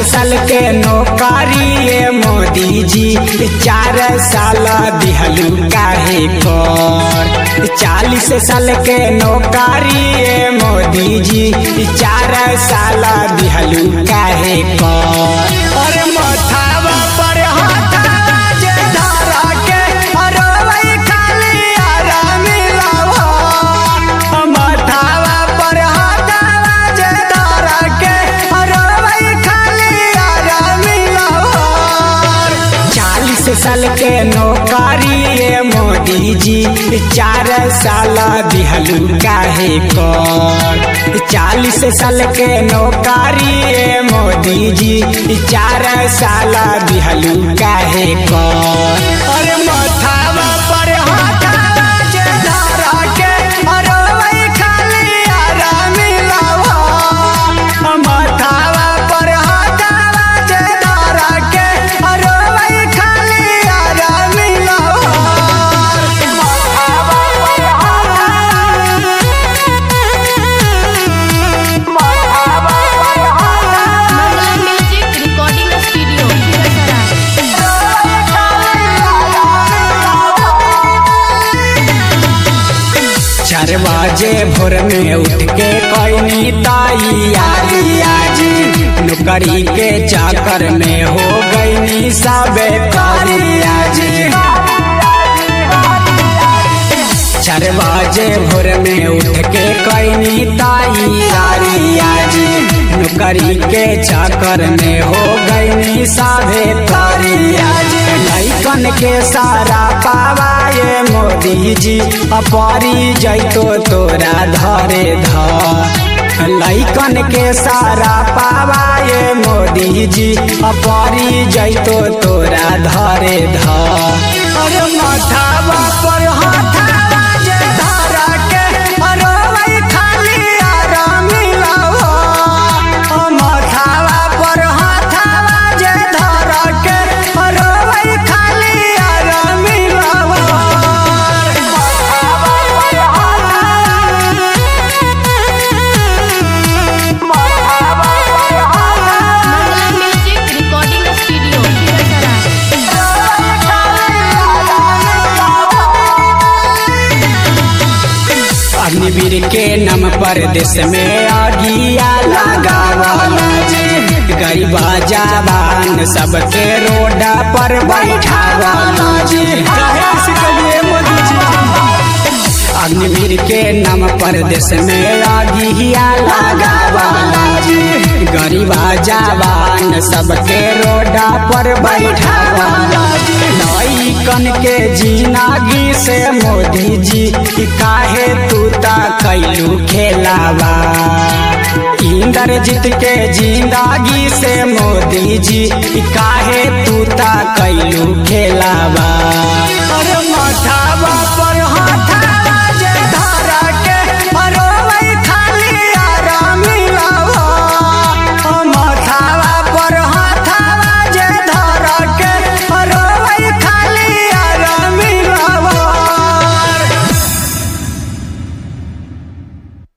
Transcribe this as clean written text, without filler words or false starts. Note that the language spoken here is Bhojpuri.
साल के नौकरी ये मोदी जी 4 साल दिहलू काहे कर। 40 साल के नौकरी ये मोदी जी 4 साल दिहलू काहे कर। और मथावा पर हाथा जे धरा के अरवै खाली आराम लावा। मथावा पर हाथा जे धरा के अरवै खाली आराम लावा। 40 साल के नौकरी ये मोदी जी 4 साल दिहलू काहे कर। 40 साल के नौकरी ये मोदी जी 4 साल दिहलू काहे कर। अरे मथावा पर हाथा जे धरा के अरवै खाली आराम लावा। मथावा पर हाथा जे धरा के अरवै खाली आराम लावा। मंगलम म्यूजिक रिकॉर्डिंग स्टूडियो चार बजे भोर में उठ के कोई तैयारी आजी। नौकरी के चाकर में हो गई सबे कारिया जी। 4 बजे भोर में उठ के कोई तैयारी आजी। नौकरी के चाकर में हो गई सबे कारिया जी। लइकन के सारा पावाए मोदी जी अपरी जैतो तोरा धरे धर। लइकन के सारा पावाए मोदी जी अपरी जैतो तोरा धरे धर। अरे मथावा पर हाथा जे धरा के अरवै खाली आराम लावा। मथावा पर हाथा जे धरा के अरवै खाली आराम लावा। मंगलम म्यूजिक रिकॉर्डिंग स्टूडियो अग्निवीर के नाम पर देश में आगिया लगावाला जी। गरीबा जवान सबके रोड पर बैठावाला जी। अग्निवीर के नाम पर देश में आगिया लगावाला जी। गरीबा जवान सबके रोड पर बैठावाला जी। लइकन के जिंदगी से मोदी जी काहे तू ता कैलू खेलावा। इंद्रजीत के जिंदगी से मोदी जी काहे तू ता कैलू खेलावा। अरे मथा